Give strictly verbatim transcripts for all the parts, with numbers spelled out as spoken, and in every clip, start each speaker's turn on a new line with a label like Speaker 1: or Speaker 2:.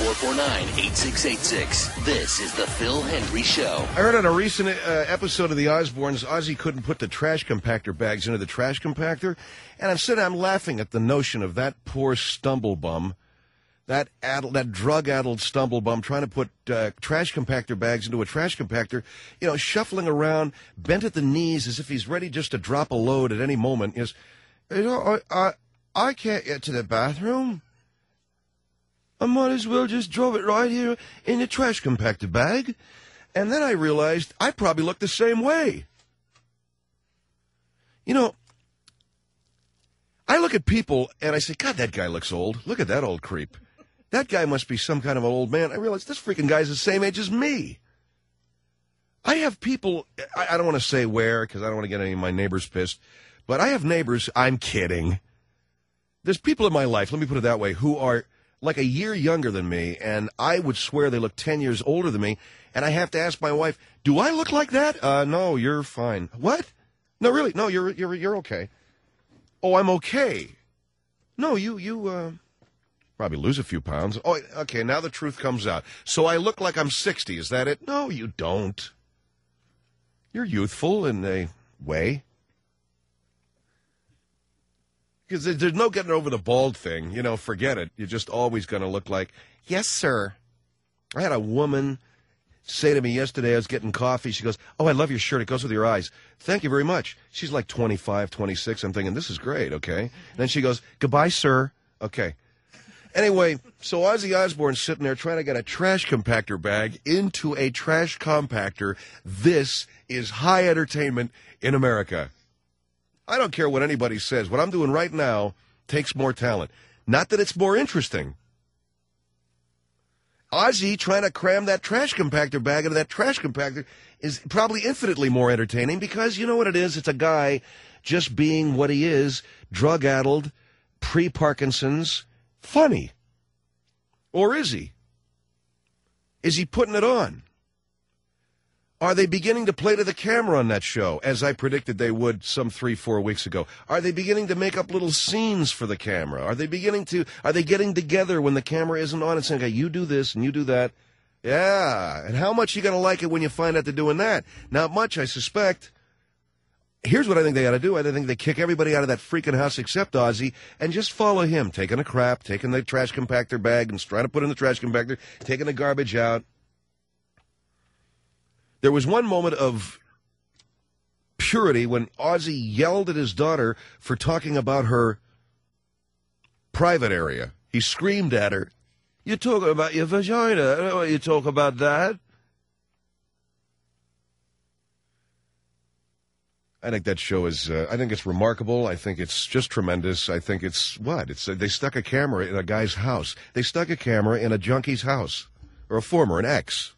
Speaker 1: four four nine, eight six eight six. This is the Phil Hendry Show.
Speaker 2: I heard on a recent uh, episode of The Osbournes, Ozzy couldn't put the trash compactor bags into the trash compactor, and I'm sitting, I'm laughing at the notion of that poor stumblebum, that addled, that drug-addled stumblebum trying to put uh, trash compactor bags into a trash compactor, you know, shuffling around, bent at the knees as if he's ready just to drop a load at any moment. Is, you know, I, I, I can't get to the bathroom. I might as well just drop it right here in the trash compactor bag. And then I realized I probably look the same way. You know, I look at people and I say, God, that guy looks old. Look at that old creep. That guy must be some kind of an old man. I realize this freaking guy's the same age as me. I have people, I, I don't want to say where because I don't want to get any of my neighbors pissed, but I have neighbors, I'm kidding. There's people in my life, let me put it that way, who are like a year younger than me, and I would swear they look ten years older than me, and I have to ask my wife, do I look like that? Uh, no, you're fine. What? No, really, no, you're you're you're okay. Oh, I'm okay. No, you, you, uh, probably lose a few pounds. Oh, okay, now the truth comes out. So I look like I'm sixty, is that it? No, you don't. You're youthful in a way. Because there's no getting over the bald thing. You know, forget it. You're just always going to look like, yes, sir. I had a woman say to me yesterday, I was getting coffee. She goes, oh, I love your shirt. It goes with your eyes. Thank you very much. She's like twenty-five, twenty-six. I'm thinking, this is great, okay? And then she goes, goodbye, sir. Okay. Anyway, so Ozzy Osbourne's sitting there trying to get a trash compactor bag into a trash compactor. This is high entertainment in America. I don't care what anybody says. What I'm doing right now takes more talent. Not that it's more interesting. Ozzy trying to cram that trash compactor bag into that trash compactor is probably infinitely more entertaining because you know what it is? It's a guy just being what he is, drug-addled, pre-Parkinson's, funny. Or is he? Is he putting it on? Are they beginning to play to the camera on that show, as I predicted they would some three, four weeks ago? Are they beginning to make up little scenes for the camera? Are they beginning to, are they getting together when the camera isn't on and saying, okay, you do this and you do that? Yeah, and how much are you going to like it when you find out they're doing that? Not much, I suspect. Here's what I think they ought to do. I think they kick everybody out of that freaking house except Ozzy and just follow him, taking a crap, taking the trash compactor bag and trying to put it in the trash compactor, taking the garbage out. There was one moment of purity when Ozzy yelled at his daughter for talking about her private area. He screamed at her, you're talking about your vagina. I don't know why you talk about that. I think that show is, uh, I think it's remarkable. I think it's just tremendous. I think it's, what? It's uh, they stuck a camera in a guy's house. They stuck a camera in a junkie's house, or a former, an ex.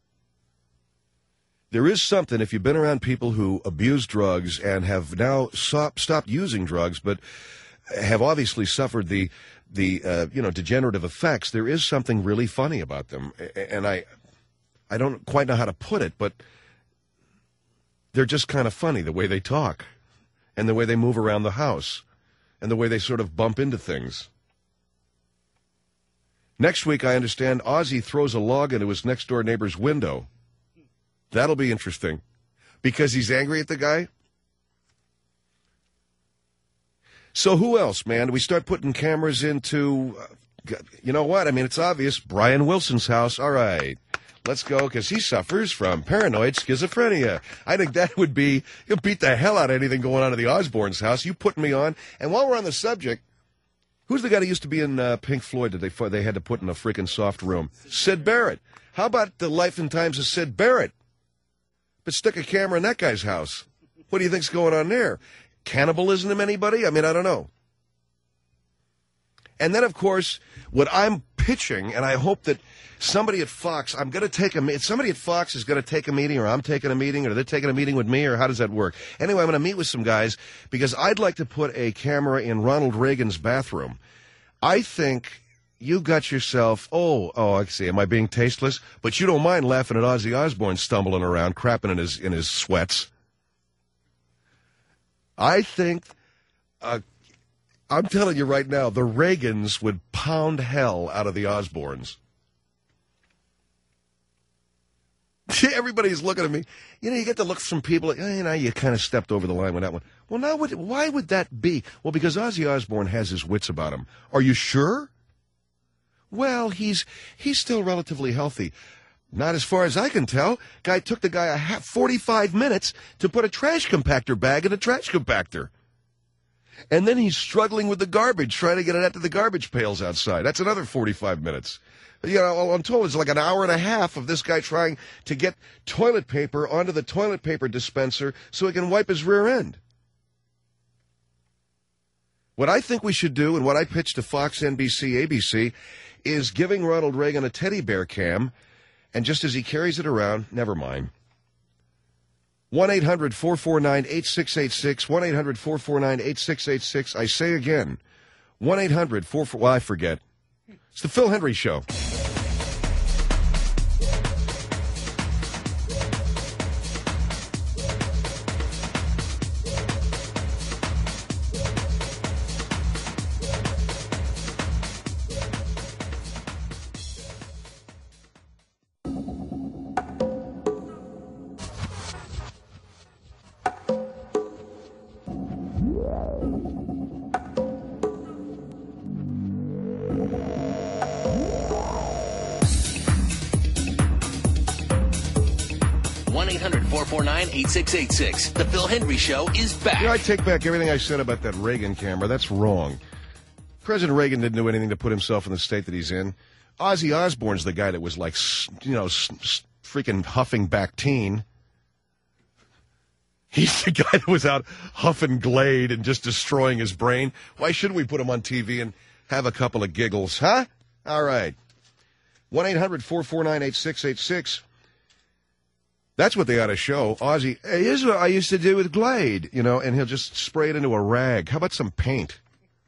Speaker 2: There is something, if you've been around people who abuse drugs and have now stop, stopped using drugs, but have obviously suffered the, the uh, you know, degenerative effects, there is something really funny about them. And I, I don't quite know how to put it, but they're just kind of funny, the way they talk, and the way they move around the house, and the way they sort of bump into things. Next week, I understand, Ozzy throws a log into his next-door neighbor's window. That'll be interesting. Because he's angry at the guy? So who else, man? Do we start putting cameras into, uh, you know what? I mean, it's obvious. Brian Wilson's house. All right. Let's go, because he suffers from paranoid schizophrenia. I think that would be, you'll beat the hell out of anything going on at the Osbournes' house. You putting me on. And while we're on the subject, who's the guy that used to be in uh, Pink Floyd that they, they had to put in a freaking soft room? Sid Barrett. How about the life and times of Sid Barrett? But stick a camera in that guy's house. What do you think's going on there? Cannibalism of anybody? I mean, I don't know. And then, of course, what I'm pitching, and I hope that somebody at Fox, I'm going to take a, somebody at Fox is going to take a meeting, or I'm taking a meeting, or they're taking a meeting with me, or how does that work? Anyway, I'm going to meet with some guys, because I'd like to put a camera in Ronald Reagan's bathroom. I think you got yourself, oh, oh, I see, am I being tasteless? But you don't mind laughing at Ozzy Osbourne stumbling around, crapping in his, in his sweats. I think, uh, I'm telling you right now, the Reagans would pound hell out of the Osbournes. Everybody's looking at me. You know, you get to look from people, like, oh, you know, you kind of stepped over the line with that one. Well, now, what, why would that be? Well, because Ozzy Osbourne has his wits about him. Are you sure? Well, he's he's still relatively healthy. Not as far as I can tell. Guy took the guy a half, forty-five minutes to put a trash compactor bag in a trash compactor. And then he's struggling with the garbage, trying to get it out to the garbage pails outside. That's another forty-five minutes. You know, I'm told it's like an hour and a half of this guy trying to get toilet paper onto the toilet paper dispenser so he can wipe his rear end. What I think we should do, and what I pitched to Fox, N B C, A B C, is giving Ronald Reagan a teddy bear cam, and just as he carries it around, never mind. one eight hundred four four nine eight six eight six, one eight hundred four four nine eight six eight six. I say again, one eight hundred four four, well, I forget. It's the Phil Hendrie Show.
Speaker 1: one eight hundred four four nine eight six eight six. The Phil Hendrie Show is back.
Speaker 2: You know, I take back everything I said about that Reagan camera. That's wrong. President Reagan didn't do anything to put himself in the state that he's in. Ozzy Osbourne's the guy that was like, you know, freaking huffing back teen. He's the guy that was out huffing Glade and just destroying his brain. Why shouldn't we put him on T V and have a couple of giggles, huh? All right. one eight hundred four four nine eight six eight six. That's what they ought to show. Ozzy, hey, here's what I used to do with Glade, you know, and he'll just spray it into a rag. How about some paint?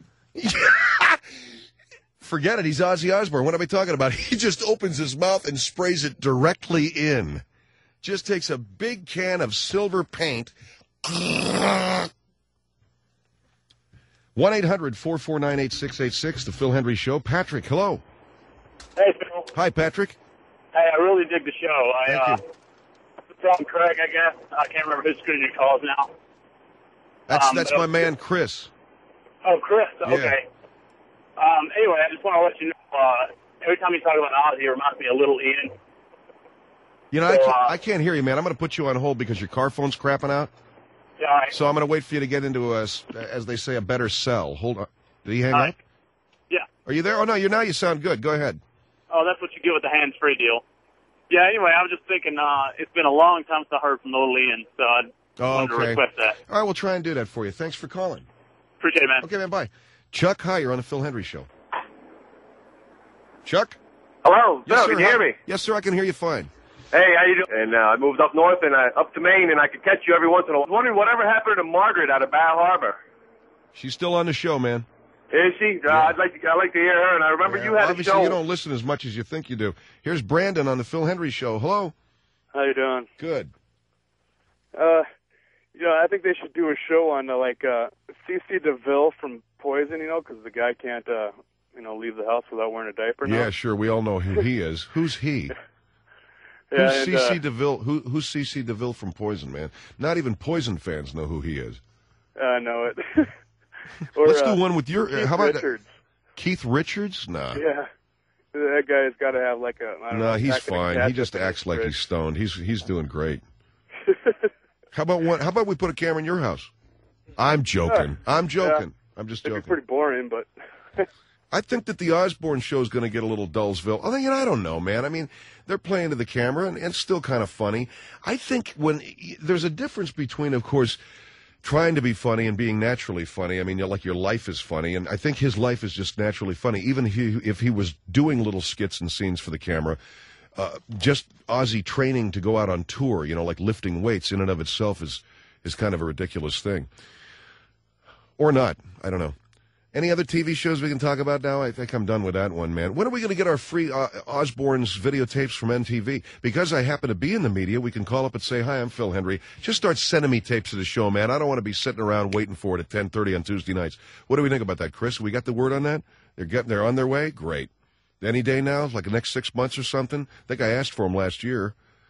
Speaker 2: Forget it. He's Ozzy Osbourne. What am I talking about? He just opens his mouth and sprays it directly in. Just takes a big can of silver paint. one eight hundred four four nine eight six eight six, the Phil Hendrie Show. Patrick, hello.
Speaker 3: Hey, Phil.
Speaker 2: Hi, Patrick.
Speaker 3: Hey, I really dig the show. I,
Speaker 2: Thank
Speaker 3: uh,
Speaker 2: you.
Speaker 3: From Craig, I guess. I can't remember whose screen he calls now.
Speaker 2: That's
Speaker 3: Um,
Speaker 2: that's
Speaker 3: but-
Speaker 2: my man, Chris.
Speaker 3: Oh, Chris.
Speaker 2: Yeah.
Speaker 3: Okay. Um, anyway, I just want to let you know, uh, every time you talk about Ozzy, it reminds me of Little Ian.
Speaker 2: You know, I
Speaker 3: So,
Speaker 2: can't,
Speaker 3: uh,
Speaker 2: I can't hear you, man. I'm going to put you on hold because your car phone's crapping out.
Speaker 3: Yeah, all right.
Speaker 2: So I'm going to wait for you to get into, a, as they say, a better cell. Hold on. Did he hang
Speaker 3: All
Speaker 2: up?
Speaker 3: right. Yeah.
Speaker 2: Are you there? Oh, no, you're now you sound good. Go ahead.
Speaker 3: Oh, that's what you get with the hands-free deal. Yeah, anyway, I was just thinking, uh, it's been a long time since I heard from Little Ian, so I
Speaker 2: Oh,
Speaker 3: wanted to
Speaker 2: okay.
Speaker 3: request that.
Speaker 2: All right, we'll try and do that for you. Thanks for calling.
Speaker 3: Appreciate it, man.
Speaker 2: Okay, man, bye. Chuck, hi, you're on the Phil Hendrie Show. Chuck?
Speaker 4: Hello,
Speaker 2: Yes,
Speaker 4: Phil,
Speaker 2: sir.
Speaker 4: can you
Speaker 2: Hi.
Speaker 4: hear me?
Speaker 2: Yes, sir, I can hear you fine.
Speaker 4: Hey, how you doing? And uh, I moved up north and uh, up to Maine, and I could catch you every once in a while. I was wondering whatever happened to Margaret out of Bar Harbor.
Speaker 2: She's still on the show, man.
Speaker 4: Is she? Uh, I'd like to. I'd like to hear her. And I remember
Speaker 2: Yeah,
Speaker 4: you had a
Speaker 2: obviously,
Speaker 4: show.
Speaker 2: you don't listen as much as you think you do. Here's Brandon on the Phil Hendrie Show. Hello.
Speaker 5: How you doing?
Speaker 2: Good.
Speaker 5: Uh, you know, I think they should do a show on uh, like uh, C C DeVille from Poison. You know, because the guy can't, uh, you know, leave the house without wearing a diaper. Now.
Speaker 2: Yeah, sure. We all know who he is. Who's he?
Speaker 5: Yeah,
Speaker 2: who's
Speaker 5: and,
Speaker 2: C C
Speaker 5: uh,
Speaker 2: DeVille? Who, who's C C DeVille from Poison, man? Not even Poison fans know who he is.
Speaker 5: I know it. Or,
Speaker 2: Let's
Speaker 5: uh,
Speaker 2: do one with your.
Speaker 5: Keith
Speaker 2: how about
Speaker 5: Richards?
Speaker 2: Keith Richards? Nah.
Speaker 5: Yeah, that guy's got to have like a. I don't
Speaker 2: No,
Speaker 5: know,
Speaker 2: he's
Speaker 5: packet of
Speaker 2: fine. He
Speaker 5: ketchup
Speaker 2: just
Speaker 5: in
Speaker 2: acts
Speaker 5: his
Speaker 2: like
Speaker 5: fridge.
Speaker 2: he's stoned. He's he's doing great. How about one? How about we put a camera in your house? I'm joking. I'm joking. I'm just
Speaker 5: It'd be
Speaker 2: joking.
Speaker 5: pretty boring, but.
Speaker 2: I think that the Osbourne show is going to get a little Dullsville. I mean, I don't know, man. I mean, they're playing to the camera, and, and it's still kind of funny. I think when there's a difference between, of course, trying to be funny and being naturally funny. I mean, you're like your life is funny, and I think his life is just naturally funny. Even if he, if he was doing little skits and scenes for the camera, uh, just Ozzy training to go out on tour, you know, like lifting weights in and of itself is is kind of a ridiculous thing. Or not. I don't know. Any other T V shows we can talk about now? I think I'm done with that one, man. When are we going to get our free uh, Osbourne's videotapes from M T V? Because I happen to be in the media, we can call up and say, hi, I'm Phil Hendrie. Just start sending me tapes of the show, man. I don't want to be sitting around waiting for it at ten thirty on Tuesday nights. What do we think about that, Chris? We got the word on that? They're getting, they're on their way? Great. Any day now? Like the next six months or something? I think I asked for them last year.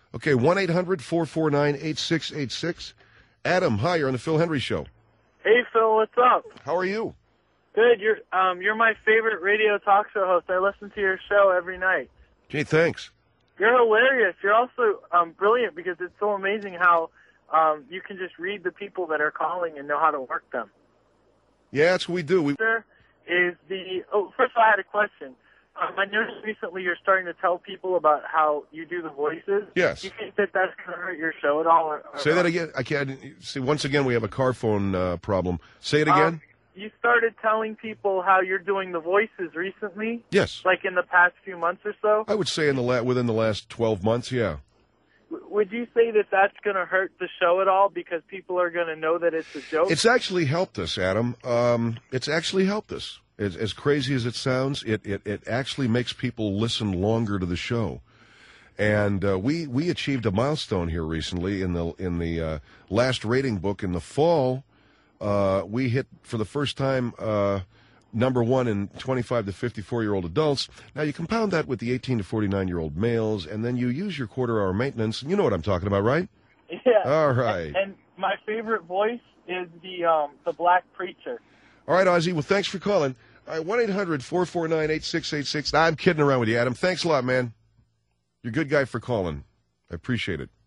Speaker 2: Okay, one eight hundred four four nine eight six eight six. Adam, hi, you're on the Phil Hendry Show.
Speaker 6: Hey, Phil, what's up?
Speaker 2: How are you?
Speaker 6: Good. You're um you're my favorite radio talk show host. I listen to your show every night.
Speaker 2: Gee, thanks.
Speaker 6: You're hilarious. You're also um brilliant because it's so amazing how um you can just read the people that are calling and know how to work them.
Speaker 2: Yeah, that's what we do. We
Speaker 6: There is the oh first of all I had a question. Um, I noticed recently you're starting to tell people about how you do the voices.
Speaker 2: Yes.
Speaker 6: Do you think that that's going to hurt your show at all? Or, or
Speaker 2: Say that again. I can't see. Once again, we have a car phone uh, problem. Say it again.
Speaker 6: Um, you started telling people how you're doing the voices recently.
Speaker 2: Yes.
Speaker 6: Like in the past few months or so.
Speaker 2: I would say in the la- within the last twelve months. Yeah.
Speaker 6: W- Would you say that that's going to hurt the show at all because people are going to know that it's a joke?
Speaker 2: It's actually helped us, Adam. Um, it's actually helped us. As, as crazy as it sounds, it, it, it actually makes people listen longer to the show. And uh, we we achieved a milestone here recently in the in the uh, last rating book in the fall. Uh, we hit for the first time uh, number one in twenty-five to fifty-four year old adults. Now you compound that with the eighteen to forty-nine year old males, and then you use your quarter hour maintenance. You know what I'm talking about, right?
Speaker 6: Yeah.
Speaker 2: All right.
Speaker 6: And, and my favorite voice is the um, the black preacher.
Speaker 2: All right, Ozzy. Well, thanks for calling. All right, one eight hundred four four nine eight six eight six. I'm kidding around with you, Adam. Thanks a lot, man. You're a good guy for calling. I appreciate it.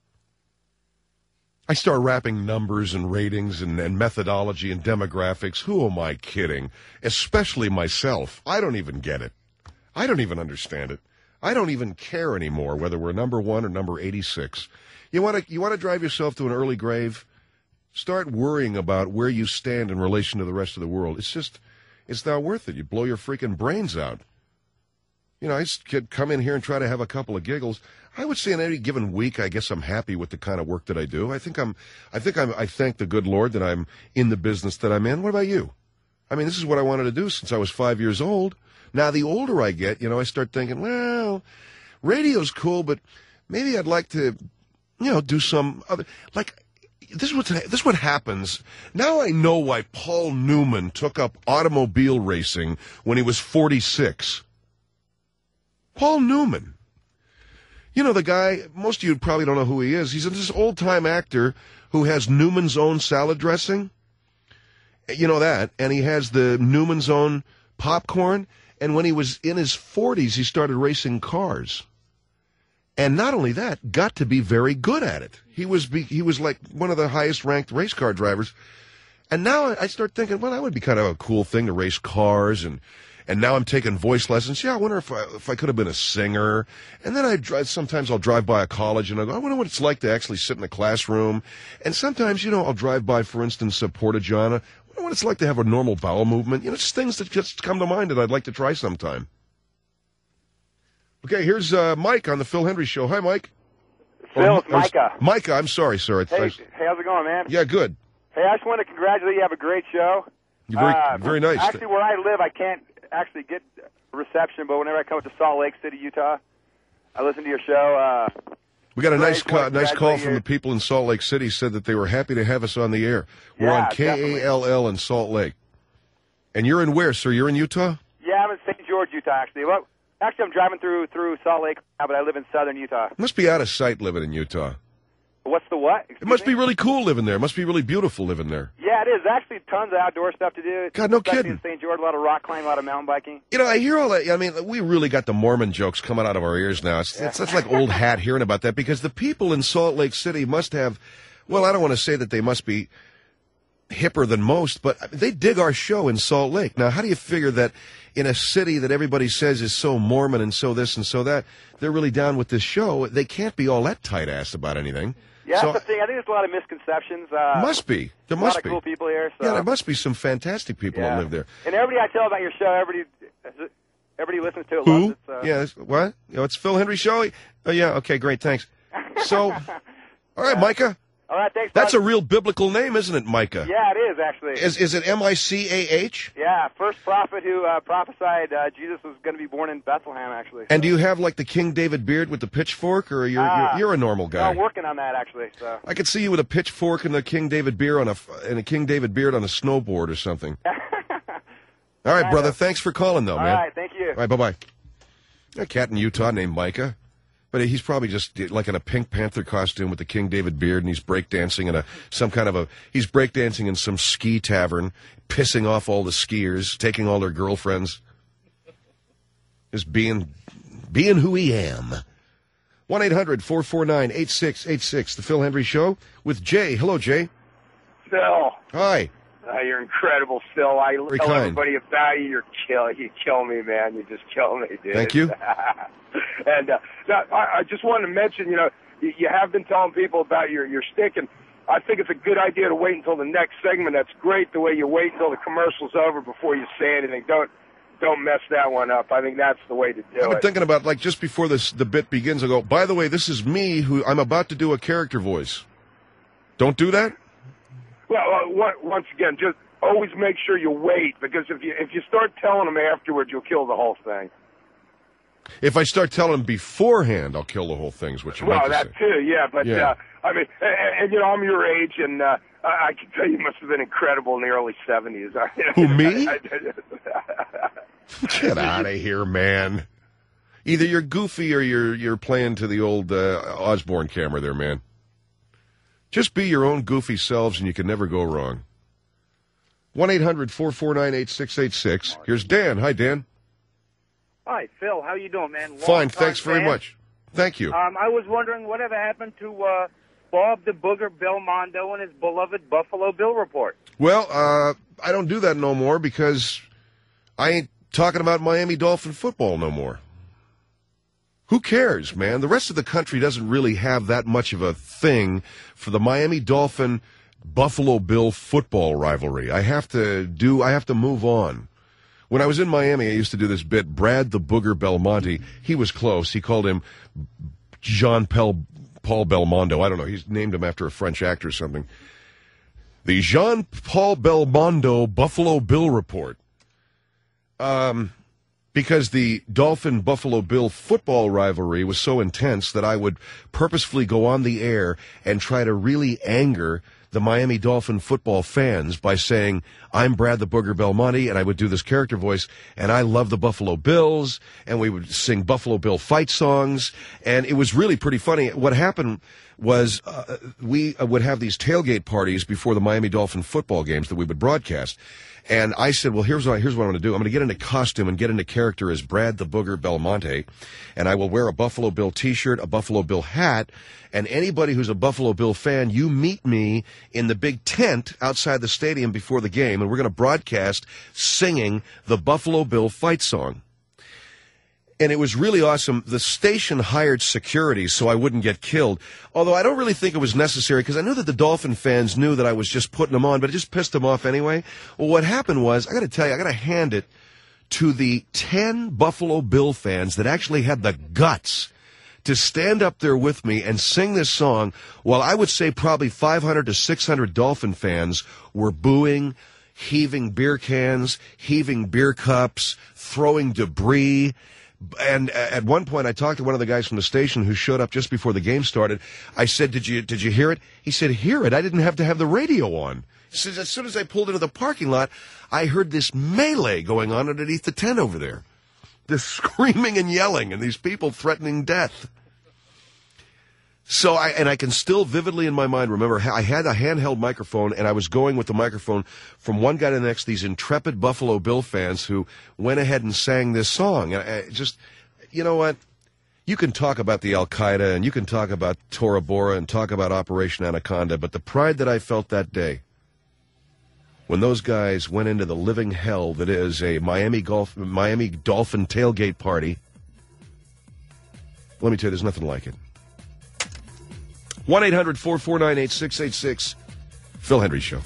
Speaker 2: I start rapping numbers and ratings and, and methodology and demographics. Who am I kidding? Especially myself. I don't even get it. I don't even understand it. I don't even care anymore whether we're number one or number eighty-six. You want to you want to drive yourself to an early grave? Start worrying about where you stand in relation to the rest of the world. It's just... It's not worth it. You blow your freaking brains out. You know, I could come in here and try to have a couple of giggles. I would say in any given week, I guess I'm happy with the kind of work that I do. I think I'm, I think I'm, I thank the good Lord that I'm in the business that I'm in. What about you? I mean, this is what I wanted to do since I was five years old. Now, the older I get, you know, I start thinking, well, radio's cool, but maybe I'd like to, you know, do some other, like, This is, what, this is what happens. Now I know why Paul Newman took up automobile racing when he was forty-six. Paul Newman. You know, the guy, most of you probably don't know who he is. He's this old-time actor who has Newman's Own salad dressing. You know that. And he has the Newman's Own popcorn. And when he was in his forties, he started racing cars. And not only that, got to be very good at it. He was be, he was like one of the highest ranked race car drivers. And now I start thinking, well, that would be kind of a cool thing to race cars. And and now I'm taking voice lessons. Yeah, I wonder if I, if I could have been a singer. And then I drive, sometimes I'll drive by a college and I go, I wonder what it's like to actually sit in a classroom. And sometimes, you know, I'll drive by, for instance, uh, Porta-John. I wonder what it's like to have a normal bowel movement. You know, just things that just come to mind that I'd like to try sometime. Okay, here's uh, Mike on the Phil Hendry Show. Hi, Mike.
Speaker 7: Phil, it's Micah.
Speaker 2: Micah, I'm sorry, sir. It's,
Speaker 7: Hey,
Speaker 2: I,
Speaker 7: hey, how's it going, man?
Speaker 2: yeah, good.
Speaker 7: Hey, I just want to congratulate you. You have a great show.
Speaker 2: You're very,
Speaker 7: Uh,
Speaker 2: very nice.
Speaker 7: Actually, where I live, I can't actually get reception, but whenever I come to Salt Lake City, Utah, I listen to your show. Uh,
Speaker 2: We got a nice
Speaker 7: Great.
Speaker 2: ca- nice call
Speaker 7: Congratulate
Speaker 2: from
Speaker 7: you.
Speaker 2: the people in Salt Lake City. Said that they were happy to have us on the air. We're
Speaker 7: Yeah,
Speaker 2: on K A L L in Salt Lake. And you're in where, sir? You're in Utah?
Speaker 7: yeah, I'm in Saint George, Utah, actually. Well, actually, I'm driving through through Salt Lake now, but I live in southern Utah.
Speaker 2: Must be out of sight living in Utah.
Speaker 7: What's the what?
Speaker 2: It must be really cool living there. It must be really beautiful living there.
Speaker 7: Yeah, it is. Actually, tons of outdoor stuff to do.
Speaker 2: God, no
Speaker 7: Especially
Speaker 2: kidding.
Speaker 7: in Saint George, a lot of rock climbing, a lot of mountain biking.
Speaker 2: You know, I hear all that. I mean, we really got the Mormon jokes coming out of our ears now. It's, it's, it's like old hat hearing about that because the people in Salt Lake City must have, well, I don't want to say that they must be hipper than most, but they dig our show in Salt Lake. Now, how do you figure that in a city that everybody says is so Mormon and so this and so that, they're really down with this show? They can't be all that tight-assed about anything.
Speaker 7: Yeah,
Speaker 2: So-
Speaker 7: that's the thing. I think there's a lot of misconceptions. Uh,
Speaker 2: Must be. There
Speaker 7: a
Speaker 2: must
Speaker 7: lot
Speaker 2: be.
Speaker 7: of cool people here. So.
Speaker 2: Yeah, there must be some fantastic people
Speaker 7: Yeah.
Speaker 2: that live there.
Speaker 7: And everybody I tell about your show, everybody, everybody listens to it.
Speaker 2: Who?
Speaker 7: Loves it, so.
Speaker 2: Yeah, that's- what? You know, it's Phil Hendry Show? Oh, yeah, okay, great, thanks. So, all right, Micah.
Speaker 7: All right, thanks.
Speaker 2: That's a
Speaker 7: bud.
Speaker 2: real biblical name, isn't it, Micah?
Speaker 7: Yeah, it is actually.
Speaker 2: Is is it M I C A H?
Speaker 7: Yeah, first prophet who uh, prophesied uh, Jesus was going to be born in Bethlehem, actually.
Speaker 2: And do you have, like, the King David beard with the pitchfork, or you're,
Speaker 7: Ah.
Speaker 2: you're, you're a normal
Speaker 7: No,
Speaker 2: guy?
Speaker 7: I'm working on that actually. So.
Speaker 2: I could see you with a pitchfork and a King David beard on a, and a King David beard on a snowboard or something. All right,
Speaker 7: Kind
Speaker 2: brother,
Speaker 7: of.
Speaker 2: thanks for calling, though,
Speaker 7: All
Speaker 2: man.
Speaker 7: right, thank you.
Speaker 2: All right, bye-bye. A cat in Utah named Micah. But he's probably just like in a Pink Panther costume with the King David beard, and he's breakdancing in a some kind of a he's breakdancing in some ski tavern, pissing off all the skiers, taking all their girlfriends, just being being who he am. one eight hundred four four nine eight six eight six, The Phil Hendry Show with Jay. Hello, Jay.
Speaker 8: Phil.
Speaker 2: Hi.
Speaker 8: Uh, you're incredible, Phil. I
Speaker 2: Very
Speaker 8: tell
Speaker 2: kind.
Speaker 8: everybody about you. You're kill. You kill me, man. You just kill me, dude.
Speaker 2: Thank you.
Speaker 8: and uh, now, I, I just wanted to mention, you know, you, you have been telling people about your your stick, and I think it's a good idea to wait until the next segment. That's great the way you wait until the commercial's over before you say anything. Don't don't mess that one up. I think that's the way to do
Speaker 2: I've been
Speaker 8: it.
Speaker 2: thinking about, like, just before this the bit begins, I go, by the way, this is me who I'm about to do a character voice. Don't do that?
Speaker 8: Well, uh, one- once again, just always make sure you wait, because if you if you start telling them afterwards, you'll kill the whole thing.
Speaker 2: If I start telling them beforehand, I'll kill the whole thing, is what you
Speaker 8: Well,
Speaker 2: meant to
Speaker 8: that
Speaker 2: say.
Speaker 8: too, yeah. But
Speaker 2: Yeah.
Speaker 8: Uh, I mean, and, and you know, I'm your age, and uh, I, I can tell you must have been incredible in the early seventies.
Speaker 2: Who, me? Get out of here, man. Either you're goofy or you're you're playing to the old uh, Osborne camera there, man. Just be your own goofy selves, and you can never go wrong. one eight hundred four four nine eight six eight six. Here's Dan. Hi, Dan.
Speaker 9: Hi, Phil. How you doing, man? Long
Speaker 2: Fine,
Speaker 9: time
Speaker 2: thanks very
Speaker 9: fan.
Speaker 2: much. Thank you.
Speaker 9: Um, I was wondering whatever happened to uh, Bob the Booger Belmondo and his beloved Buffalo Bill report.
Speaker 2: Well, uh, I don't do that no more because I ain't talking about Miami Dolphin football no more. Who cares, man? The rest of the country doesn't really have that much of a thing for the Miami Dolphin Buffalo Bill football rivalry. I have to do, I have to move on. When I was in Miami, I used to do this bit, Brad the Booger Belmonte. He was close. He called him Jean Paul Belmondo. I don't know. He's named him after a French actor or something. The Jean-Paul Belmondo Buffalo Bill report. Um, because the Dolphin-Buffalo Bill football rivalry was so intense that I would purposefully go on the air and try to really anger the Miami Dolphin football fans by saying, I'm Brad the Booger Belmonte, and I would do this character voice, and I love the Buffalo Bills, and we would sing Buffalo Bill fight songs, and it was really pretty funny. What happened was uh, we would have these tailgate parties before the Miami Dolphin football games that we would broadcast. And I said, well, here's what, I, here's what I'm going to do. I'm going to get into costume and get into character as Brad the Booger Belmonte, and I will wear a Buffalo Bill T-shirt, a Buffalo Bill hat, and anybody who's a Buffalo Bill fan, you meet me in the big tent outside the stadium before the game, and we're going to broadcast singing the Buffalo Bill fight song. And it was really awesome. The station hired security so I wouldn't get killed, although I don't really think it was necessary because I knew that the Dolphin fans knew that I was just putting them on, but it just pissed them off anyway. Well, what happened was, I got to tell you, I got to hand it to the ten Buffalo Bill fans that actually had the guts to stand up there with me and sing this song while I would say probably five hundred to six hundred Dolphin fans were booing, heaving beer cans, heaving beer cups, throwing debris. And at one point, I talked to one of the guys from the station who showed up just before the game started. I said, did you did you hear it? He said, hear it? I didn't have to have the radio on. He says, as soon as I pulled into the parking lot, I heard this melee going on underneath the tent over there. This screaming and yelling and these people threatening death. So I, and I can still vividly in my mind remember, I had a handheld microphone and I was going with the microphone from one guy to the next, these intrepid Buffalo Bill fans who went ahead and sang this song. And I just, you know what? You can talk about the Al-Qaeda and you can talk about Tora Bora and talk about Operation Anaconda, but the pride that I felt that day when those guys went into the living hell that is a Miami Golf, Miami Dolphin tailgate party, let me tell you, there's nothing like it. one eight hundred four four nine eight six eight six, Phil Hendry Show.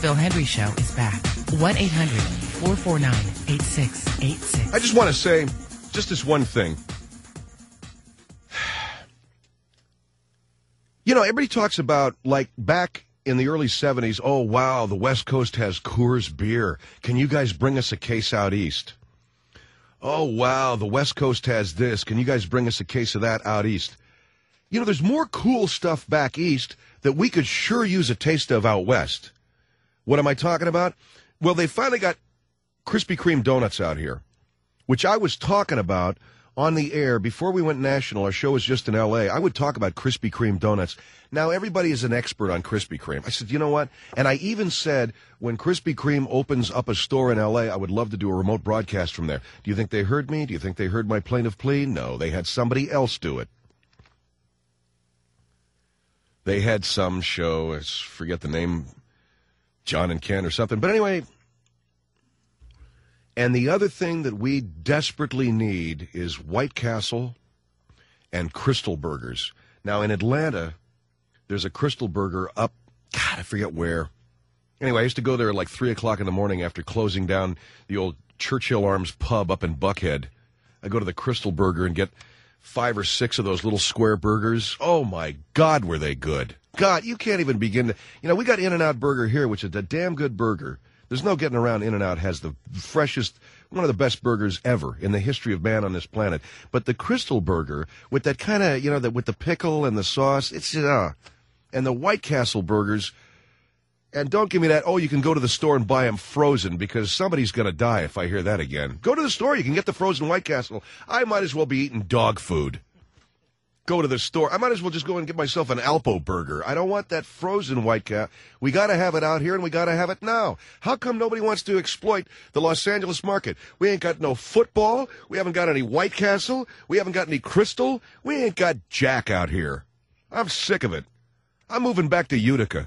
Speaker 10: Phil Hendrie Show is back. one eight hundred four four nine eight six eight six.
Speaker 2: I just want to say just this one thing. You know, everybody talks about, like, back in the early seventies, oh, wow, the West Coast has Coors beer. Can you guys bring us a case out east? Oh, wow, the West Coast has this. Can you guys bring us a case of that out east? You know, there's more cool stuff back east that we could sure use a taste of out west. What am I talking about? Well, they finally got Krispy Kreme donuts out here, which I was talking about on the air before we went national. Our show was just in L A. I would talk about Krispy Kreme donuts. Now, everybody is an expert on Krispy Kreme. I said, you know what? And I even said, when Krispy Kreme opens up a store in L A, I would love to do a remote broadcast from there. Do you think they heard me? Do you think they heard my plaintive plea? No, they had somebody else do it. They had some show, I forget the name, John and Ken or something. But anyway, and the other thing that we desperately need is White Castle and Crystal Burgers. Now, in Atlanta, there's a Crystal Burger up, God, I forget where. Anyway, I used to go there at like three o'clock in the morning after closing down the old Churchill Arms pub up in Buckhead. I go to the Crystal Burger and get five or six of those little square burgers. Oh, my God, were they good. God, you can't even begin to... You know, we got In-N-Out Burger here, which is a damn good burger. There's no getting around. In-N-Out has the freshest, one of the best burgers ever in the history of man on this planet. But the Crystal Burger, with that kind of, you know, that with the pickle and the sauce, it's, uh, and the White Castle burgers, and don't give me that, oh, you can go to the store and buy them frozen, because somebody's going to die if I hear that again. Go to the store. You can get the frozen White Castle. I might as well be eating dog food. Go to the store. I might as well just go and get myself an Alpo burger. I don't want that frozen White Castle. We got to have it out here, and we got to have it now. How come nobody wants to exploit the Los Angeles market? We ain't got no football. We haven't got any White Castle. We haven't got any Crystal. We ain't got Jack out here. I'm sick of it. I'm moving back to Utica.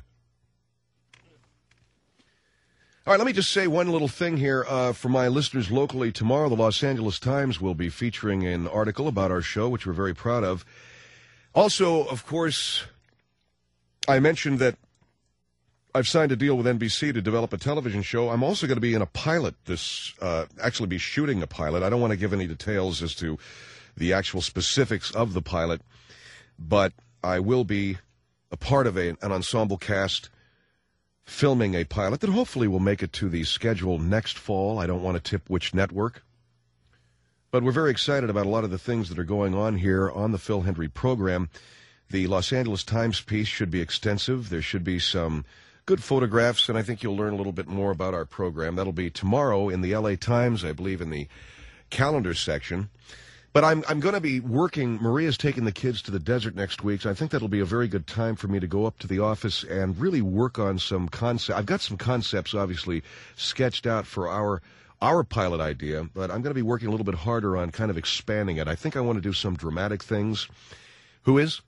Speaker 2: All right, let me just say one little thing here uh, for my listeners locally. Tomorrow, the Los Angeles Times will be featuring an article about our show, which we're very proud of. Also, of course, I mentioned that I've signed a deal with N B C to develop a television show. I'm also going to be in a pilot this, uh, actually be shooting a pilot. I don't want to give any details as to the actual specifics of the pilot, but I will be a part of a, an ensemble cast filming a pilot that hopefully will make it to the schedule next fall. I don't want to tip which network. But we're very excited about a lot of the things that are going on here on the Phil Hendrie program. The Los Angeles Times piece should be extensive. There should be some good photographs, and I think you'll learn a little bit more about our program. That'll be tomorrow in the L A Times, I believe, in the calendar section. But I'm I'm going to be working. Maria's taking the kids to the desert next week, so I think that'll be a very good time for me to go up to the office and really work on some concepts. I've got some concepts, obviously, sketched out for our our pilot idea, but I'm going to be working a little bit harder on kind of expanding it. I think I want to do some dramatic things. Who is?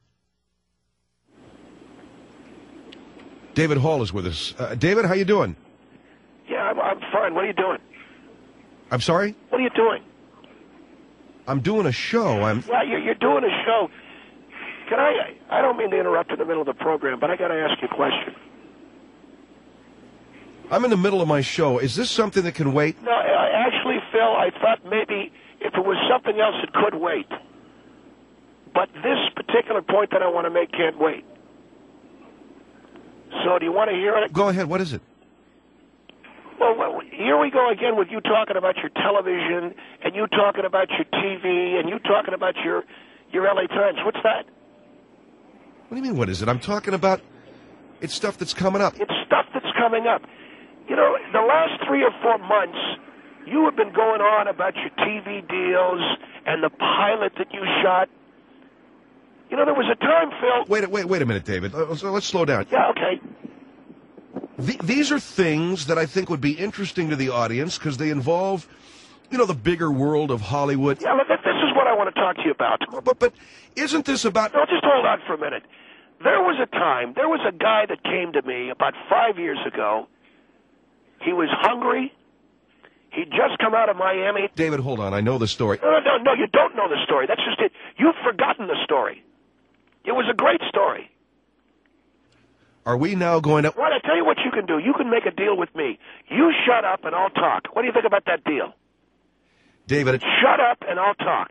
Speaker 2: David Hall is with us. Uh, David, how you doing?
Speaker 11: Yeah, I'm, I'm fine. What are you doing?
Speaker 2: I'm sorry?
Speaker 11: What are you doing?
Speaker 2: I'm doing a show. I'm.
Speaker 11: Well, you're, you're doing a show. Can I? I don't mean to interrupt in the middle of the program, but I got to ask you a question.
Speaker 2: I'm in the middle of my show. Is this something that can wait?
Speaker 11: No, uh, actually, Phil, I thought maybe if it was something else, it could wait. But this particular point that I want to make can't wait. So, do you want to hear it?
Speaker 2: Go ahead. What is it?
Speaker 11: Well, well, here we go again with you talking about your television, and you talking about your T V, and you talking about your your L A Times. What's that?
Speaker 2: What do you mean, what is it? I'm talking about, it's stuff that's coming up.
Speaker 11: It's stuff that's coming up. You know, the last three or four months, you have been going on about your T V deals and the pilot that you shot. You know, there was a time, Phil...
Speaker 2: Wait, wait, wait a minute, David. Let's, let's slow down.
Speaker 11: Yeah, okay.
Speaker 2: The, these are things that I think would be interesting to the audience because they involve, you know, the bigger world of Hollywood.
Speaker 11: Yeah, look, this is what I want to talk to you about.
Speaker 2: But, but isn't this about...
Speaker 11: No, just hold on for a minute. There was a time, there was a guy that came to me about five years ago. He was hungry. He'd just come out of Miami.
Speaker 2: David, hold on. I know the story.
Speaker 11: No, no, no, you don't know the story. That's just it. You've forgotten the story. It was a great story.
Speaker 2: Are we now going to...
Speaker 11: Right, I tell you what you can do. You can make a deal with me. You shut up and I'll talk. What do you think about that deal?
Speaker 2: David, it's...
Speaker 11: Shut up and I'll talk.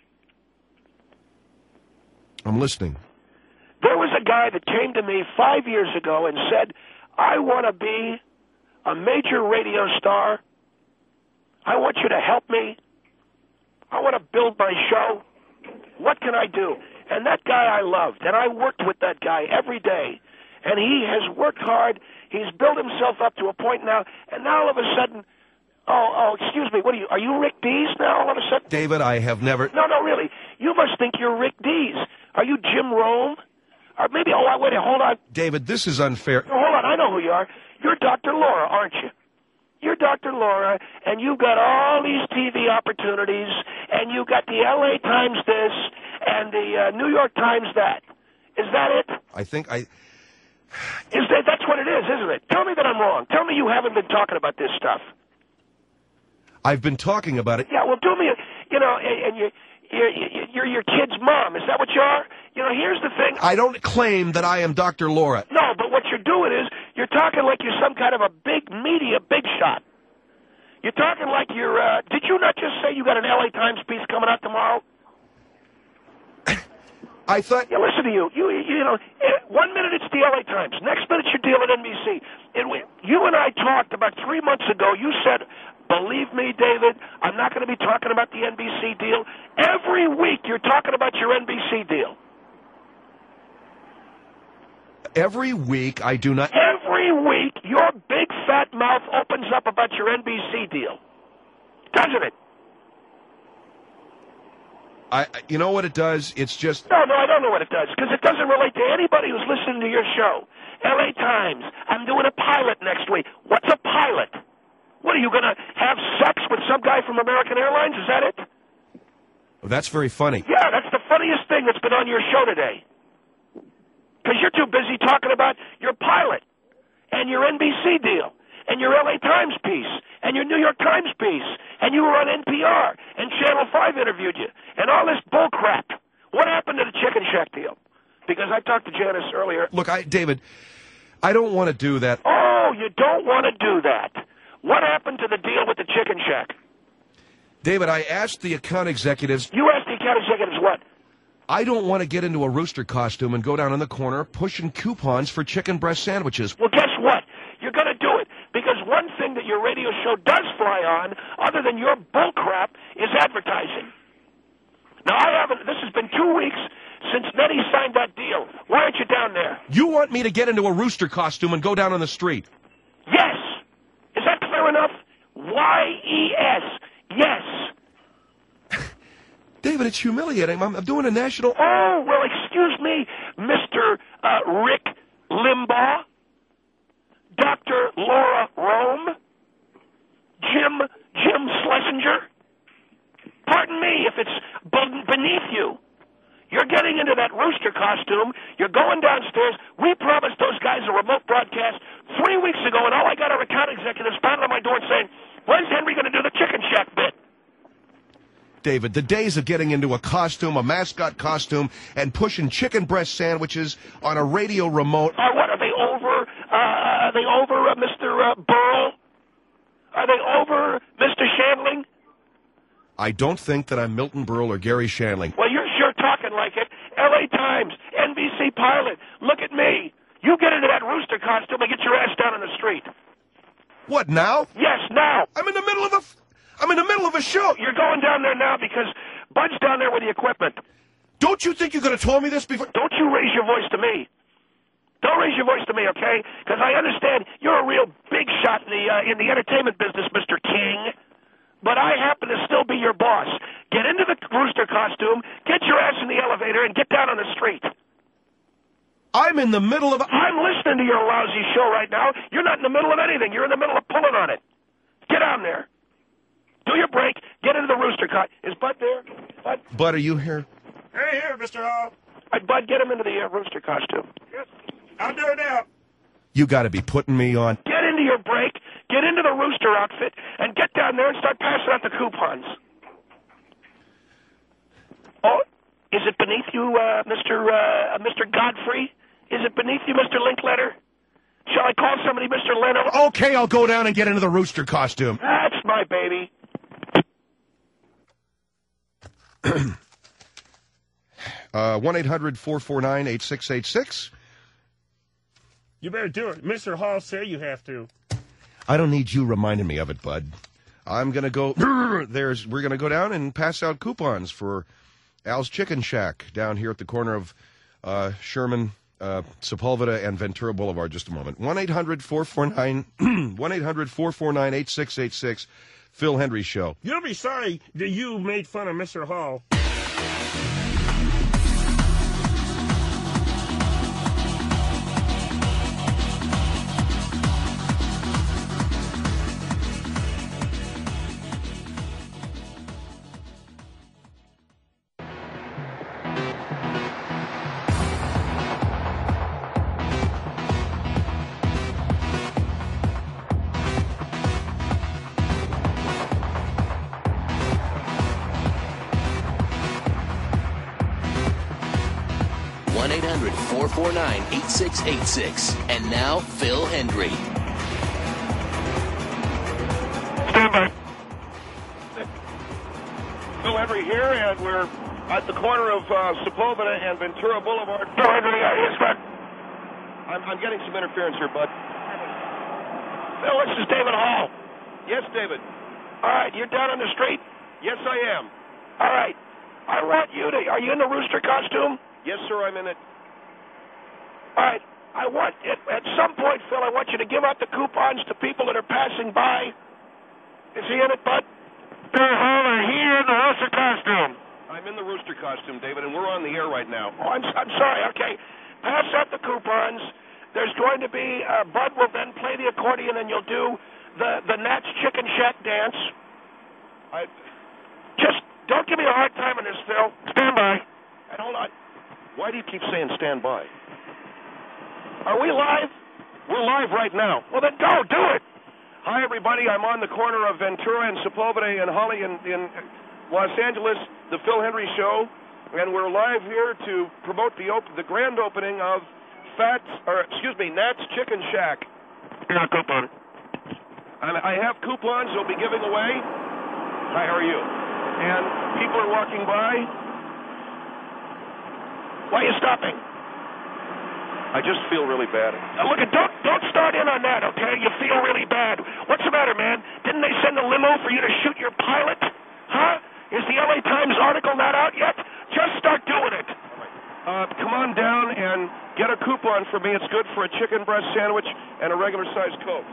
Speaker 2: I'm listening.
Speaker 11: There was a guy that came to me five years ago and said, I want to be a major radio star. I want you to help me. I want to build my show. What can I do? And that guy I loved, and I worked with that guy every day. And he has worked hard. He's built himself up to a point now. And now all of a sudden, oh, oh, excuse me, what are you? Are you Rick Dees now all of a sudden?
Speaker 2: David, I have never...
Speaker 11: No, no, really. You must think you're Rick Dees. Are you Jim Rome? Or maybe, oh, wait, hold on.
Speaker 2: David, this is unfair.
Speaker 11: No, hold on, I know who you are. You're Doctor Laura, aren't you? You're Doctor Laura, and you've got all these T V opportunities, and you've got the L A Times this, and the uh, New York Times that. Is that it?
Speaker 2: I think I...
Speaker 11: Is that, that's what it is, isn't it? Tell me that I'm wrong. Tell me you haven't been talking about this stuff.
Speaker 2: I've been talking about it.
Speaker 11: Yeah, well, do me a... You know, and you... You're, you're your kid's mom. Is that what you are? You know, here's the thing.
Speaker 2: I don't claim that I am Doctor Laura.
Speaker 11: No, but what you're doing is you're talking like you're some kind of a big media big shot. You're talking like you're, uh, did you not just say you got an L A Times piece coming out tomorrow?
Speaker 2: I thought...
Speaker 11: Yeah, listen to you. You, you know, one minute it's the L A Times. Next minute you're dealing N B C. It, you and I talked about three months ago. You said, believe me, David, I'm not going to be talking about the N B C deal. Every week you're talking about your N B C deal.
Speaker 2: Every week I do not...
Speaker 11: Every week your big fat mouth opens up about your N B C deal. Doesn't it?
Speaker 2: I, you know what it does? It's just...
Speaker 11: No, no, I don't know what it does, because it doesn't relate to anybody who's listening to your show. L A Times, I'm doing a pilot next week. What's a pilot? What, are you going to have sex with some guy from American Airlines? Is that it?
Speaker 2: Oh, that's very funny.
Speaker 11: Yeah, that's the funniest thing that's been on your show today. Because you're too busy talking about your pilot and your N B C deal and your L A Times piece and your New York Times piece, and you were on N P R, and Channel five interviewed you, and all this bull crap. What happened to the Chicken Shack deal? Because I talked to Janice earlier.
Speaker 2: Look, I, David, I don't want to do that.
Speaker 11: Oh, you don't want to do that. What happened to the deal with the Chicken Shack?
Speaker 2: David, I asked the account executives...
Speaker 11: You asked the account executives what?
Speaker 2: I don't want to get into a rooster costume and go down in the corner pushing coupons for chicken breast sandwiches.
Speaker 11: Well, guess what? You're going to do it. Because one thing that your radio show does fly on, other than your bull crap, is advertising. Now, I haven't... This has been two weeks since Nettie signed that deal. Why aren't you down there?
Speaker 2: You want me to get into a rooster costume and go down on the street?
Speaker 11: Yes. Is that clear enough? Y E S. Yes.
Speaker 2: David, it's humiliating. I'm, I'm doing a national...
Speaker 11: Oh, well, excuse me, Mister Uh, Rick Limbaugh, Doctor Laura Rome, Jim, Jim Schlesinger. Pardon me if it's beneath you. You're getting into that rooster costume. You're going downstairs. We promised those guys a remote broadcast three weeks ago, and all I got are account executives pounding on my door and saying, when's Henry going to do the Chicken Shack bit?
Speaker 2: David, the days of getting into a costume, a mascot costume, and pushing chicken breast sandwiches on a radio remote...
Speaker 11: Uh, what, are they over, uh, are they over uh, Mister Uh, Burl? Are they over Mister Shandling?
Speaker 2: I don't think that I'm Milton Berle or Gary Shandling.
Speaker 11: Well, you're sure talking like it. L A Times, N B C pilot, look at me. You get into that rooster costume and get your ass down on the street.
Speaker 2: What, now?
Speaker 11: Yes, now.
Speaker 2: I'm in the middle of a... I'm in the middle of a show.
Speaker 11: You're going down there now because Bud's down there with the equipment.
Speaker 2: Don't you think you could have told me this before?
Speaker 11: Don't you raise your voice to me. Don't raise your voice to me, okay? Because I understand you're a real big shot in the uh, in the entertainment business, Mister King. But I happen to still be your boss. Get into the rooster costume, get your ass in the elevator, and get down on the street.
Speaker 2: I'm in the middle of a...
Speaker 11: I'm listening to your lousy show right now. You're not in the middle of anything. You're in the middle of pulling on it. Get down there. Do your break. Get into the rooster cut. Is Bud there? Bud?
Speaker 2: Bud, are you here?
Speaker 12: Hey, here, Mister Hall.
Speaker 11: Right, Bud, get him into the uh, rooster costume.
Speaker 12: Yes, I'll do it now.
Speaker 2: You got to be putting me on.
Speaker 11: Get into your break. Get into the rooster outfit, and get down there and start passing out the coupons. Oh, is it beneath you, uh, Mister Uh, Mister Godfrey? Is it beneath you, Mister Linkletter? Shall I call somebody Mister Leno?
Speaker 2: Okay, I'll go down and get into the rooster costume.
Speaker 11: That's my baby.
Speaker 2: uh, one eight hundred four four nine eight six eight six.
Speaker 12: You better do it. Mister Hall said you have to.
Speaker 2: I don't need you reminding me of it, bud. I'm going to go, there's, we're going to go down and pass out coupons for Al's Chicken Shack down here at the corner of uh, Sherman, uh, Sepulveda, and Ventura Boulevard. Just a moment. one eight hundred four four nine one eight hundred four four nine eight six eight six. Phil Hendry Show.
Speaker 12: You'll be sorry that you made fun of Mister Hall.
Speaker 1: one eight hundred four four nine eight six eight six. And now, Phil Hendry.
Speaker 11: Stand by. Phil Hendry here, and we're at the corner of uh, Sepulveda and Ventura Boulevard. Phil Hendry, uh, yes, bud. I'm, I'm getting some interference here, bud. Phil, this is David Hall. Yes, David. All right, you're down on the street? Yes, I am. All right. I want you to... Are you in the rooster costume? Yes, sir, I'm in it. All right. I want... At, at some point, Phil, I want you to give out the coupons to people that are passing by. Is he in it, bud? Phil Hall, are you in the rooster costume? I'm in the rooster costume, David, and we're on the air right now. Oh, I'm, I'm sorry. Okay. Pass out the coupons. There's going to be... Uh, Bud will then play the accordion, and you'll do the, the Nat's Chicken Shack dance. I... Just don't give me a hard time on this, Phil. Stand by. And hold on. Why do you keep saying stand by? Are we live? We're live right now. Well, then go. Do it. Hi, everybody. I'm on the corner of Ventura and Sepulveda and Holly in, in Los Angeles, the Phil Hendry Show. And we're live here to promote the op- the grand opening of Fats, or excuse me, Nat's Chicken Shack. Here's a coupon. And I have coupons they'll be giving away. Hi, how are you? And people are walking by. Why are you stopping? I just feel really bad. Now, look, don't don't start in on that, okay? You feel really bad. What's the matter, man? Didn't they send a limo for you to shoot your pilot? Huh? Is the L A Times article not out yet? Just start doing it. Uh, come on down and get a coupon for me. It's good for a chicken breast sandwich and a regular-sized Coke.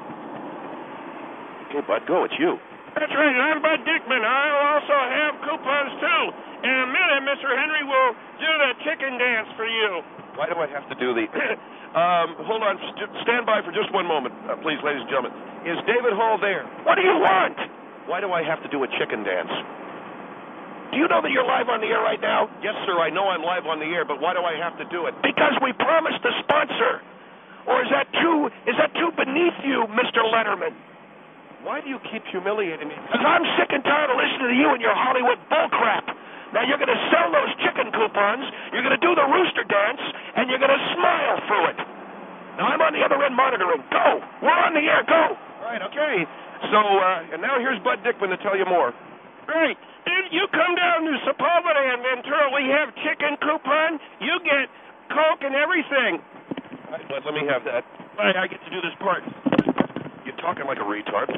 Speaker 11: Okay, bud, go. It's you. That's right. I'm Bud Dickman. I'll also have coupons, too. In a minute, Mister Henry will do the chicken dance for you. Why do I have to do the... um, hold on. St- stand by for just one moment, uh, please, ladies and gentlemen. Is David Hall there? What do you want? Why do I have to do a chicken dance? Do you know that you're live on the air right now? Yes, sir. I know I'm live on the air, but why do I have to do it? Because we promised the sponsor. Or is that too, is that too beneath you, Mister Letterman? Why do you keep humiliating me? Because I'm sick and tired of listening to you and your Hollywood bullcrap. Now you're going to sell those chicken coupons, you're going to do the rooster dance, and you're going to smile through it. Now I'm on the other end monitoring. Go! We're on the air. Go! All right, okay. So, uh, and now here's Bud Dickman to tell you more. Right. If you come down to Sepulveda and Ventura, we have chicken coupon. You get Coke and everything. All right, Bud, let me have that. All right, I get to do this part. You're talking like a retard.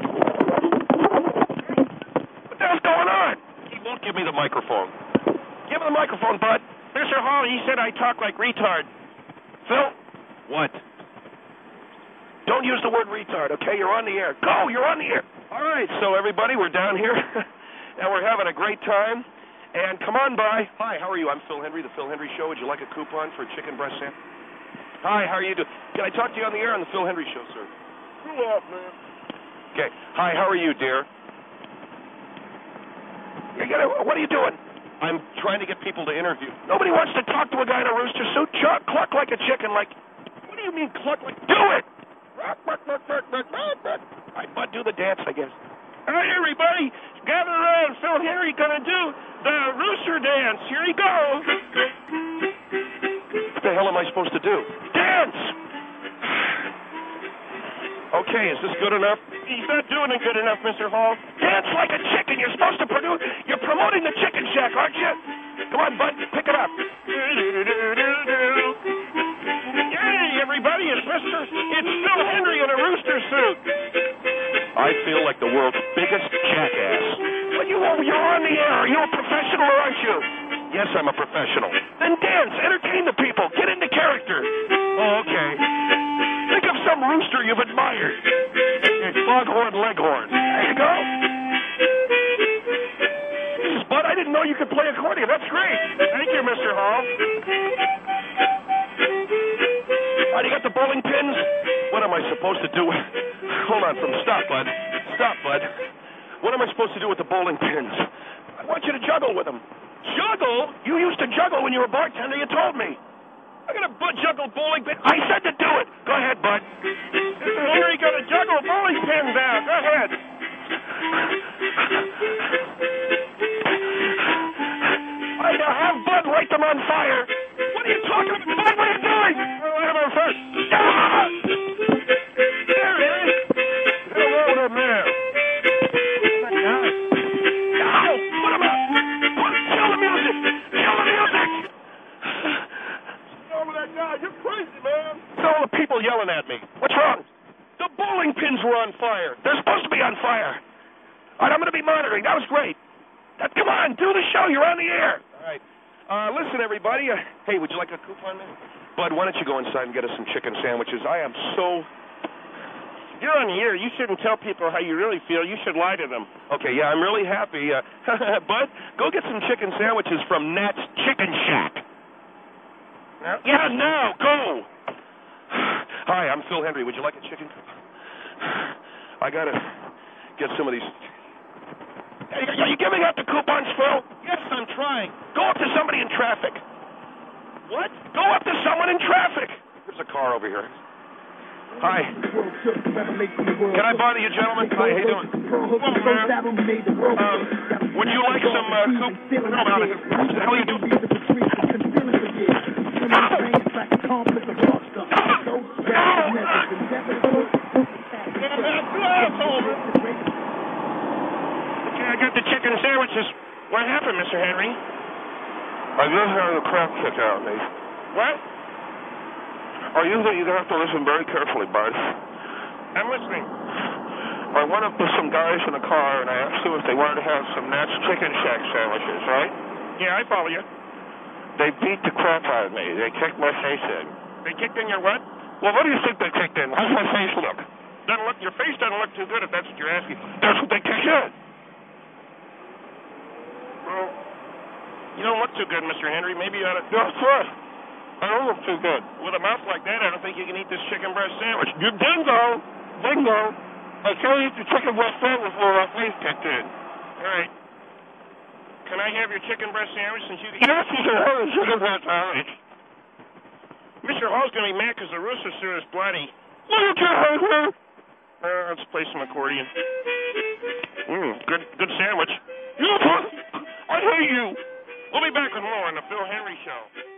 Speaker 11: What the hell's going on? He won't give me the microphone. Give him the microphone, Bud. Mister Hall, he said I talk like retard. Phil? What? Don't use the word retard, okay? You're on the air. Go, you're on the air. All right, so everybody, we're down here, and we're having a great time. And come on by. Hi, how are you? I'm Phil Hendry, the Phil Hendry Show. Would you like a coupon for a chicken breast sandwich? Hi, how are you doing? Can I talk to you on the air on the Phil Hendry Show, sir?
Speaker 12: Go off, man.
Speaker 11: Okay. Hi, how are you, dear? You're gonna, what are you doing? I'm trying to get people to interview. Nobody wants to talk to a guy in a rooster suit. Chuck, cluck like a chicken, like... What do you mean cluck like... Do it! All right, Bud, do the dance, I guess. All right, everybody, gather around. Phil Henry gonna do the rooster dance. Here he goes. the hell am I supposed to do? Dance! Okay, is this good enough?
Speaker 12: He's not doing it good enough, Mister Hall.
Speaker 11: Dance like a chicken. You're supposed to produce. You're promoting the Chicken Shack, aren't you? Come on, bud, pick it up.
Speaker 12: Hey, everybody, it's Mister It's Phil Henry in a rooster suit.
Speaker 11: I feel like the world's biggest jackass. But you, you're on the air. Are you a professional, or aren't you? Yes, I'm a professional. Then dance. Entertain the people. Get into character. Oh, okay. Think of some rooster you've admired. Foghorn Leghorn. There you go. Jesus, Bud, I didn't know you could play accordion. That's great.
Speaker 12: Thank you, Mister Hall.
Speaker 11: Oh, you got the bowling pins? What am I supposed to do? Hold on, from stop, Bud. Stop, Bud. What am I supposed to do with the bowling pins? I want you to juggle with them. Juggle? You used to juggle when you were a bartender. You told me.
Speaker 12: I'm gonna butt juggle bowling pins.
Speaker 11: I said to do it. Go ahead, Bud.
Speaker 12: Mister Henry, gonna juggle bowling pins out. Go ahead.
Speaker 11: I now have Bud light them on fire. What are you talking about? Bud, what are you doing?
Speaker 12: Well, I have our first.
Speaker 11: Ah!
Speaker 12: There it is. Hello there, man.
Speaker 11: Ow! Put him up! Put, kill the music! Kill the music!
Speaker 12: Oh, that guy, you're crazy, man.
Speaker 11: It's all the people yelling at me. What's wrong? The bowling pins were on fire. They're supposed to be on fire. All right, I'm going to be monitoring. That was great. That, come on, do the show. You're on the air. All right. Uh, listen, everybody. Uh, hey, would you like a coupon, man? Bud, why don't you go inside and get us some chicken sandwiches? I am so...
Speaker 12: You're on the air. You shouldn't tell people how you really feel. You should lie to them.
Speaker 11: Okay, yeah, I'm really happy. Uh, Bud, go get some chicken sandwiches from Nat's Chicken Shack.
Speaker 12: No?
Speaker 11: Yeah, now, go. Hi, I'm Phil Henry. Would you like a chicken? I got to get some of these... Are you giving out the coupons, Phil?
Speaker 12: Yes, I'm trying.
Speaker 11: Go up to somebody in traffic.
Speaker 12: What?
Speaker 11: Go up to someone in traffic. There's a car over here. Hi. Can I bother you, gentlemen? Hi, how you doing?
Speaker 12: Well, man.
Speaker 11: Um, would you like some uh, coop? No, no, what the hell are you doing?
Speaker 12: Okay, I got the chicken sandwiches. What happened, Mister Henry?
Speaker 11: I just had a crap kick out of me.
Speaker 12: What?
Speaker 11: I usually you have to listen very carefully, Bud.
Speaker 12: I'm listening.
Speaker 11: I went up to some guys in a car and I asked them if they wanted to have some Nat's Chicken Shack sandwiches, right?
Speaker 12: Yeah, I follow you.
Speaker 11: They beat the crap out of me. They kicked my face in.
Speaker 12: They kicked in your what?
Speaker 11: Well, what do you think they kicked in? How's my face look?
Speaker 12: Doesn't look. Your face doesn't look too good if that's what you're asking.
Speaker 11: That's what they kicked in.
Speaker 12: Well, you don't look too good, Mister Henry. Maybe you ought to...
Speaker 11: That's right. I don't look too good.
Speaker 12: With a mouth like that, I don't think you can eat this chicken breast sandwich.
Speaker 11: You dingo! Dingo! I can't eat the chicken breast sandwich before my face kicked in.
Speaker 12: All right. Can I have your chicken breast sandwich since you...
Speaker 11: Yes, you can have a chicken breast sandwich.
Speaker 12: Mister Hall's going to be mad because the rooster suit is bloody.
Speaker 11: Well, you can't have her.
Speaker 12: Uh, let's play some accordion. Mmm, good, good sandwich.
Speaker 11: You, I hate you.
Speaker 12: We'll be back with more on the Phil Henry Show.